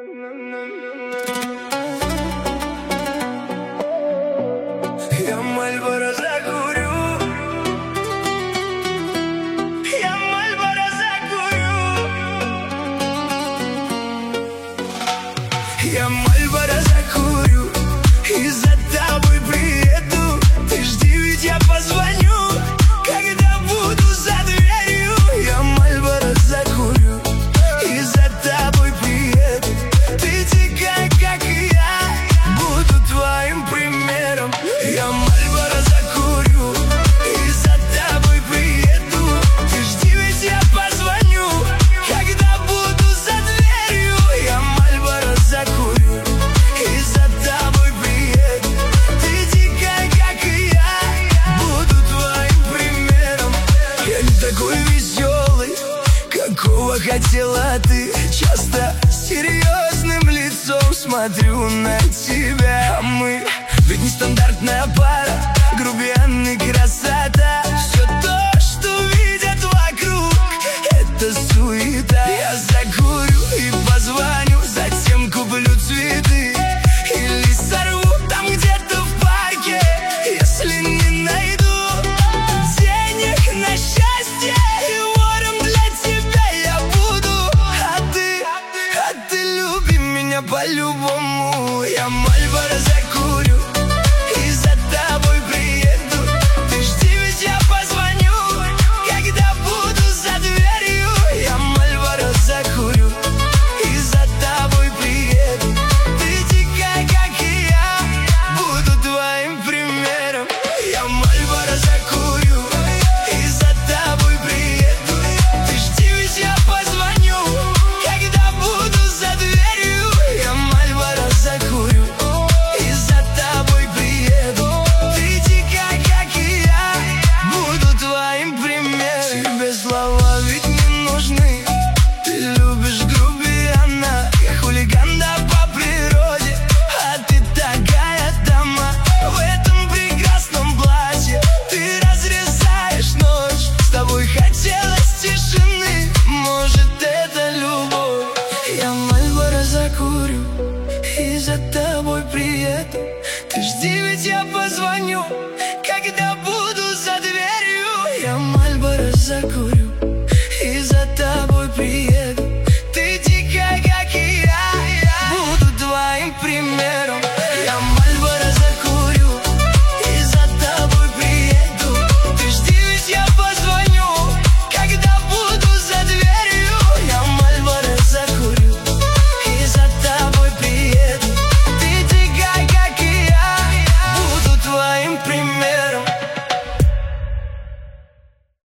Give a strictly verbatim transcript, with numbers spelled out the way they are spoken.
Я Мальборо закурю, я Мальборо закурю, я Мальборо закурю и за тобой приеду. Ты жди, ведь я позвоню, когда буду за дверью. Я Мальборо закурю и за тобой приеду. Ты дикая, как и я, буду твоим примером. Я Мальборо закурю и за тобой приеду. Ты жди, ведь я позвоню, когда буду за дверью. Я Мальборо закурю и за тобой приеду. Ты дикая, как и я, буду твоим примером. Я не такой веселый, какого хотела ты. Часто серьезным лицом смотрю на тебя. А мы ведь нестандартная пара, грубиян и красота. Все то, что видят вокруг, это суета. Я закурю и позвоню, затем куплю цветы или сорву там где-то в парке, если не найду денег на счастье. И вором для тебя я буду, а ты, а ты люби меня по-любому. Я Мальборо закурю и за тобой приеду. Ты жди, ведь я позвоню, когда буду за дверью. Я Мальборо закурю и за тобой приеду. Ты дикая, как и я, буду твоим примером. Я Мальборо закурю и за тобой приеду. Ты жди, ведь я позвоню, когда буду за дверью. Я Мальборо закурю и за тобой приеду. Ты дикая, как и я, буду твоим примером. Тебе слова ведь не нужны, ты любишь грубияна. Я хулиган, да, по природе, а ты такая дама. В этом прекрасном платье ты разрезаешь ночь. С тобой хотелось тишины, может, это любовь. Я Мальборо закурю и за тобой приеду. Ты жди, ведь я позвоню, когда буду за дверью. Я Мальборо закурю